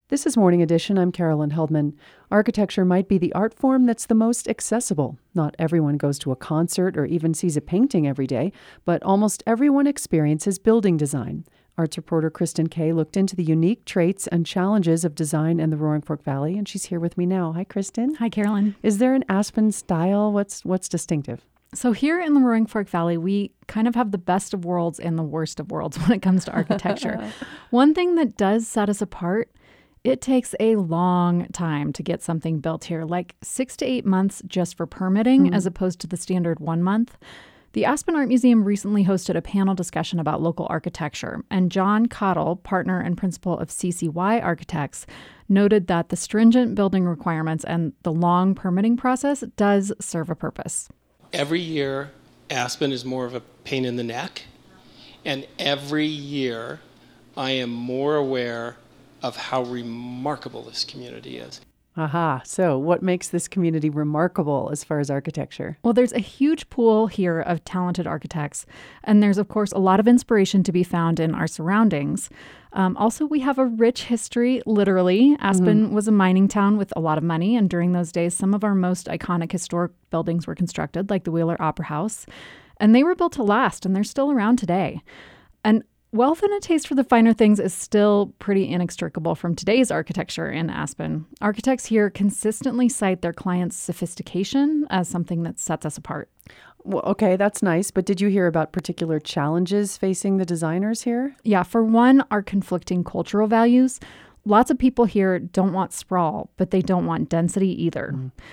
This is Morning Edition. I'm Carolyn Heldman. Architecture might be the art form that's the most accessible. Not everyone goes to a concert or even sees a painting every day, but almost everyone experiences building design. Arts reporter Kristen Kay looked into the unique traits and challenges of design in the Roaring Fork Valley, and she's here with me now. Hi, Kristen. Hi, Carolyn. Is there an Aspen style? What's distinctive? So here in the Roaring Fork Valley, we kind of have the best of worlds and the worst of worlds when it comes to architecture. One thing that does set us apart, it takes a long time to get something built here, like 6 to 8 months just for permitting, as opposed to the standard 1 month. The Aspen Art Museum recently hosted a panel discussion about local architecture, and John Cottle, partner and principal of CCY Architects, noted that the stringent building requirements and the long permitting process does serve a purpose. Every year, Aspen is more of a pain in the neck, and every year I am more aware of how remarkable this community is. Aha. So what makes this community remarkable as far as architecture? Well, there's a huge pool here of talented architects, and there's, of course, a lot of inspiration to be found in our surroundings. Also, we have a rich history, literally. Aspen was a mining town with a lot of money, and during those days, some of our most iconic historic buildings were constructed, like the Wheeler Opera House, and they were built to last, and they're still around today. And wealth and a taste for the finer things is still pretty inextricable from today's architecture in Aspen. Architects here consistently cite their clients' sophistication as something that sets us apart. Well, okay, that's nice. But did you hear about particular challenges facing the designers here? Yeah, for one, our conflicting cultural values. Lots of people here don't want sprawl, but they don't want density either.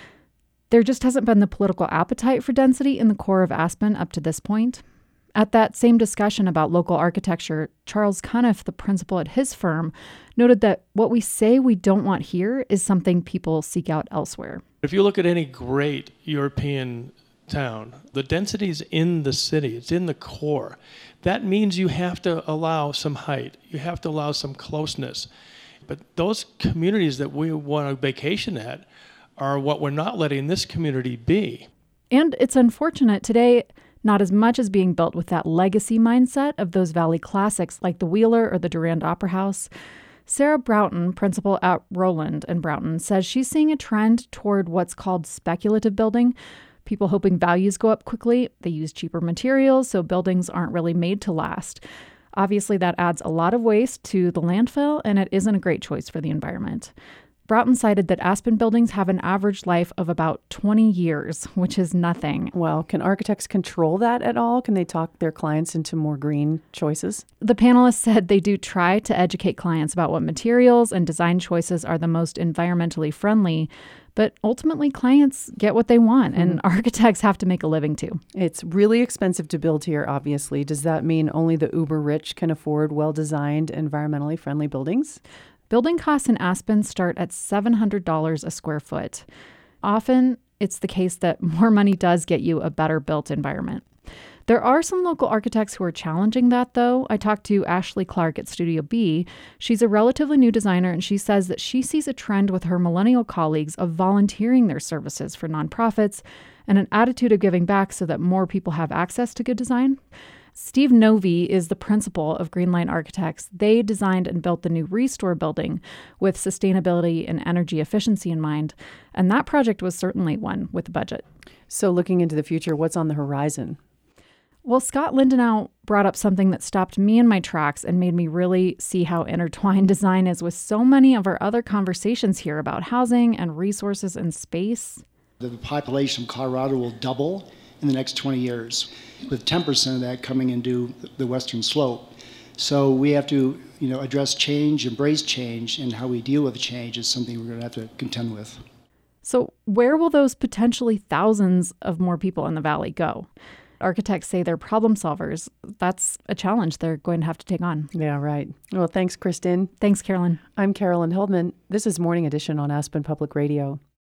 There just hasn't been the political appetite for density in the core of Aspen up to this point. At that same discussion about local architecture, Charles Cuniff, the principal at his firm, noted that what we say we don't want here is something people seek out elsewhere. If you look at any great European town, the density is in the city, it's in the core. That means you have to allow some height, you have to allow some closeness. But those communities that we want to vacation at are what we're not letting this community be. And it's unfortunate today, not as much as being built with that legacy mindset of those Valley classics like the Wheeler or the Durand Opera House. Sarah Broughton, principal at Rowland and Broughton, says she's seeing a trend toward what's called speculative building. People hoping values go up quickly. They use cheaper materials, so buildings aren't really made to last. Obviously, that adds a lot of waste to the landfill, and it isn't a great choice for the environment. Broughton cited that Aspen buildings have an average life of about 20 years, which is nothing. Well, can architects control that at all? Can they talk their clients into more green choices? The panelists said they do try to educate clients about what materials and design choices are the most environmentally friendly, but ultimately clients get what they want, and architects have to make a living too. It's really expensive to build here, obviously. Does that mean only the uber rich can afford well-designed, environmentally friendly buildings? Building costs in Aspen start at $700 a square foot. Often, it's the case that more money does get you a better built environment. There are some local architects who are challenging that, though. I talked to Ashley Clark at Studio B. She's a relatively new designer, and she says that she sees a trend with her millennial colleagues of volunteering their services for nonprofits and an attitude of giving back so that more people have access to good design. Steve Novi is the principal of Greenline Architects. They designed and built the new Restore building with sustainability and energy efficiency in mind, and that project was certainly one with a budget. So looking into the future, what's on the horizon? Well, Scott Lindenau brought up something that stopped me in my tracks and made me really see how intertwined design is with so many of our other conversations here about housing and resources and space. The population of Colorado will double in the next 20 years, with 10% of that coming into the western slope. So we have to, address change, embrace change, and how we deal with change is something we're going to have to contend with. So where will those potentially thousands of more people in the valley go? Architects say they're problem solvers. That's a challenge they're going to have to take on. Yeah, right. Well, thanks, Kristen. Thanks, Carolyn. I'm Carolyn Heldman. This is Morning Edition on Aspen Public Radio.